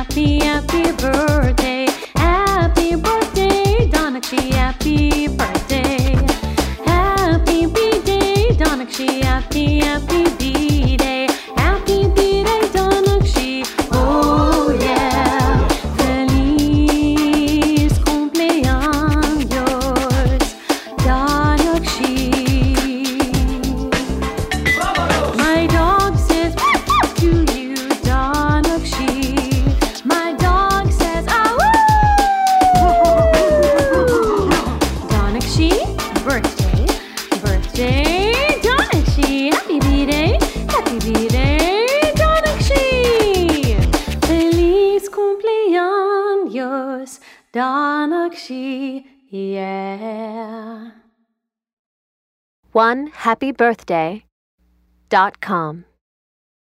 happy, happy birthday. Happy birthday, Donakshi, happy birthday. Happy B-Day, Donakshi, happy, happy B-Day. Happy B-Day, Donakshi, oh yeah. Feliz cumpleaños, Donakshi. My dog says to you, Donakshi. My dog says, ah woo! Donakshi, birthday, birthday, Donakshi. Happy B-Day, Donakshi. Feliz cumpleaños, Donakshi, yeah. OneHappyBirthday.com